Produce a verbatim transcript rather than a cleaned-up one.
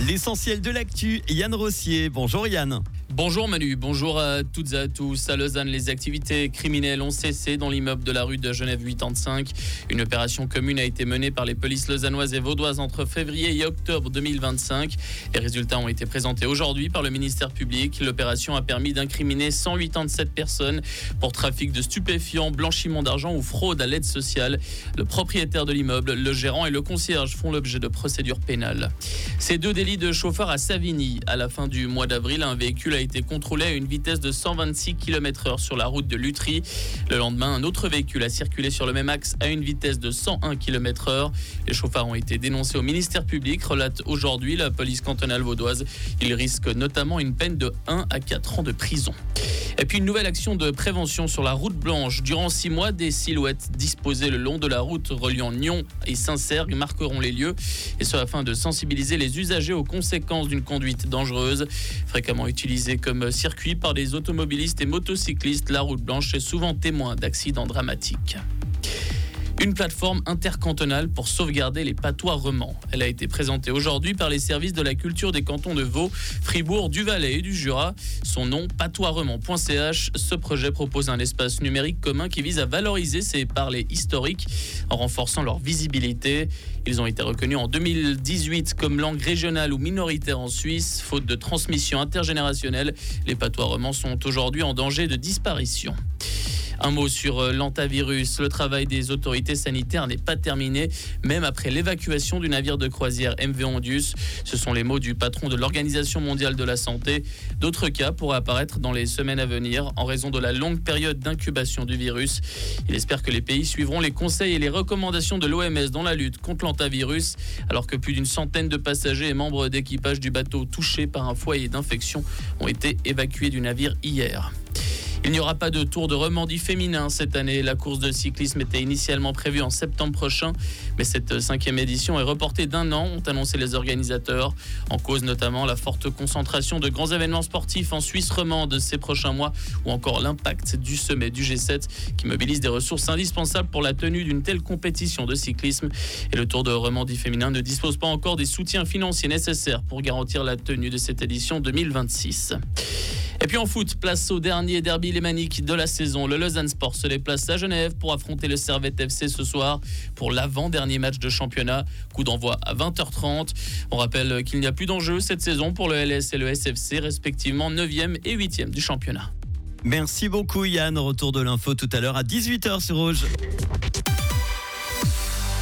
L'essentiel de l'actu, Yann Rossier. Bonjour Yann. Bonjour Manu, bonjour à toutes et à tous. À Lausanne, les activités criminelles ont cessé dans l'immeuble de la rue de Genève quatre-vingt-quinze. Une opération commune a été menée par les polices lausannoises et vaudoises entre février et octobre deux mille vingt-cinq. Les résultats ont été présentés aujourd'hui par le ministère public. L'opération a permis d'incriminer cent quatre-vingt-sept personnes pour trafic de stupéfiants, blanchiment d'argent ou fraude à l'aide sociale. Le propriétaire de l'immeuble, le gérant et le concierge font l'objet de procédures pénales. Ces deux délits de chauffeur à Savigny. À la fin du mois d'avril, un véhicule a été contrôlé à une vitesse de cent vingt-six kilomètres heure sur la route de Lutry. Le lendemain, un autre véhicule a circulé sur le même axe à une vitesse de cent un kilomètres heure. Les chauffards ont été dénoncés au ministère public, relate aujourd'hui la police cantonale vaudoise. Ils risquent notamment une peine de un à quatre ans de prison. Et puis une nouvelle action de prévention sur la route blanche. Durant six mois, des silhouettes disposées le long de la route reliant Nyon et Saint-Sergue marqueront les lieux. Et ce afin de sensibiliser les usagers aux conséquences d'une conduite dangereuse. Fréquemment utilisée comme circuit par les automobilistes et motocyclistes, la route blanche est souvent témoin d'accidents dramatiques. Une plateforme intercantonale pour sauvegarder les patois romans. Elle a été présentée aujourd'hui par les services de la culture des cantons de Vaud, Fribourg, du Valais et du Jura. Son nom, patoisromans point c h. Ce projet propose un espace numérique commun qui vise à valoriser ces parlers historiques en renforçant leur visibilité. Ils ont été reconnus en deux mille dix-huit comme langue régionale ou minoritaire en Suisse. Faute de transmission intergénérationnelle, les patois romans sont aujourd'hui en danger de disparition. Un mot sur l'hantavirus. Le travail des autorités sanitaires n'est pas terminé, même après l'évacuation du navire de croisière M V Ondius. Ce sont les mots du patron de l'Organisation mondiale de la santé. D'autres cas pourraient apparaître dans les semaines à venir en raison de la longue période d'incubation du virus. Il espère que les pays suivront les conseils et les recommandations de l'O M S dans la lutte contre l'hantavirus, alors que plus d'une centaine de passagers et membres d'équipage du bateau touchés par un foyer d'infection ont été évacués du navire hier. Il n'y aura pas de Tour de Romandie féminin cette année. La course de cyclisme était initialement prévue en septembre prochain, mais cette cinquième édition est reportée d'un an, ont annoncé les organisateurs. En cause notamment la forte concentration de grands événements sportifs en Suisse romande ces prochains mois, ou encore l'impact du sommet du G sept qui mobilise des ressources indispensables pour la tenue d'une telle compétition de cyclisme. Et le Tour de Romandie féminin ne dispose pas encore des soutiens financiers nécessaires pour garantir la tenue de cette édition deux mille vingt-six. Et puis en foot, place au dernier derby lémanique de la saison. Le Lausanne Sport se déplace à Genève pour affronter le Servette F C ce soir pour l'avant-dernier match de championnat. Coup d'envoi à vingt heures trente. On rappelle qu'il n'y a plus d'enjeu cette saison pour le L S et le S F C, respectivement neuvième et huitième du championnat. Merci beaucoup Yann. Retour de l'info tout à l'heure à dix-huit heures sur Rouge.